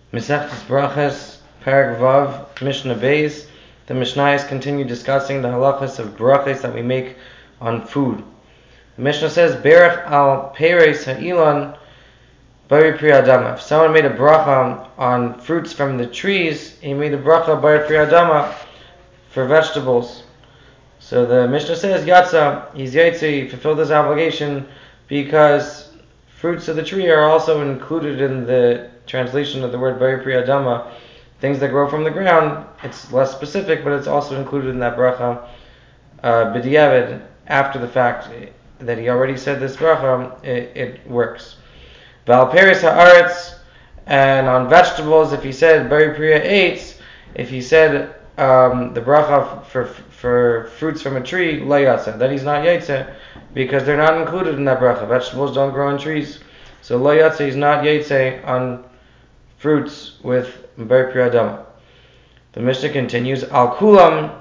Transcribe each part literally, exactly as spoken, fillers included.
Mesechtes Brachas, Perek Vav, Mishnah Beis. The Mishnayos continue discussing the halachas of brachas that we make on food. The Mishnah says, Berach al Peres Ha'ilan Bari Pri Adama. If someone made a bracha on fruits from the trees, he made a bracha Bari Pri Adama for vegetables. So the Mishnah says, Yatsa, he's Yaitse, he fulfilled his obligation because fruits of the tree are also included in the translation of the word Bari Pri Adama. Things that grow from the ground, it's less specific, but it's also included in that bracha uh, b'diavad, after the fact that he already said this bracha, it, it works. Val Peres ha'aretz, and on vegetables, if he said Bari Priya eitz, if he said um, the bracha for for fruits from a tree, lo yatsa, then he's not yaitse, because they're not included in that bracha. Vegetables don't grow on trees, so lo yatsa, he's not yaitse on fruits with Bari Pri Adama. The Mishnah continues, Al Kulam,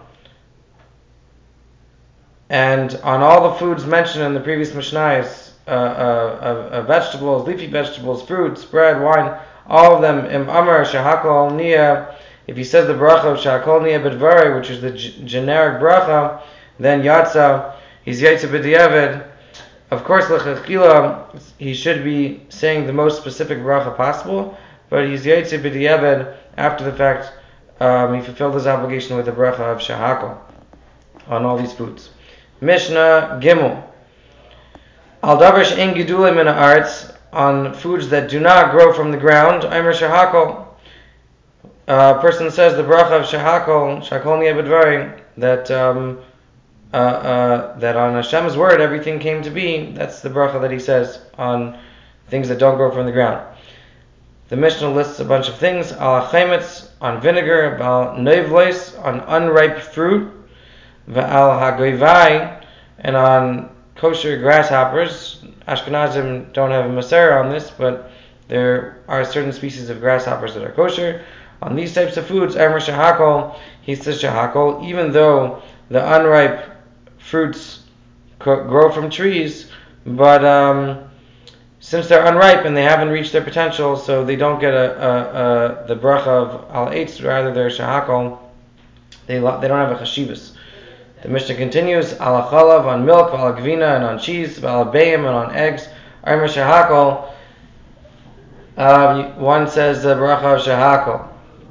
and on all the foods mentioned in the previous Mishnayos, uh, uh, uh, uh, vegetables, leafy vegetables, fruits, bread, wine, all of them, Im Amar Shahakol Nia, if he says the bracha of Shahakol Nia B'dvari, which is the g- generic bracha, then Yatsa, he's Yaitse B'diavad. Of course, L'chachila, he should be saying the most specific bracha possible, but he's Yaitse B'diavad after the fact. Um, he fulfilled his obligation with the bracha of Shahakol on all these foods. Mishnah Gimel. Al davar she'en gidulim min ha'aretz, on foods that do not grow from the ground. Aimer Shahakol. A person says the bracha of Shahakol, Shahakol Nia B'dvari, that um, uh, uh, that on Hashem's word everything came to be. That's the bracha that he says on things that don't grow from the ground. The Mishnah lists a bunch of things: al chaimetz, on vinegar; al neivlois, on unripe fruit; al hagoivai, and on kosher grasshoppers. Ashkenazim don't have a masera on this, but there are certain species of grasshoppers that are kosher. On these types of foods, Amr Shahakol, he says Shahakol, even though the unripe fruits co- grow from trees, but um, since they're unripe and they haven't reached their potential, so they don't get a, a, a the bracha of al eitz, rather they're Shahakol, they, they don't have a chashivas. The Mishnah continues, al chalav, on milk, al gvina, and on cheese, al bayim, and on eggs, Amr Shahakol. Uh, one says the bracha of Shahakol.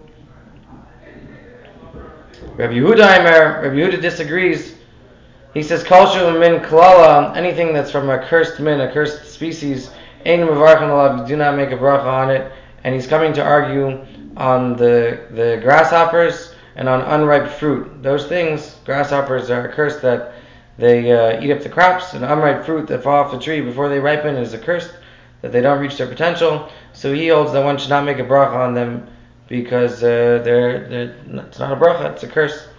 Rabbi Yehuda Aimer, Rabbi Yehuda disagrees. He says, Kol she'u min klala, anything that's from a cursed min, a cursed species, ein mevarchin alav, you do not make a bracha on it. And he's coming to argue on the the grasshoppers and on unripe fruit. Those things, grasshoppers are cursed that they uh, eat up the crops, and unripe fruit that fall off the tree before they ripen is a curse, that they don't reach their potential. So he holds that one should not make a bracha on them, because uh, they're, they're, it's not a bracha, it's a curse.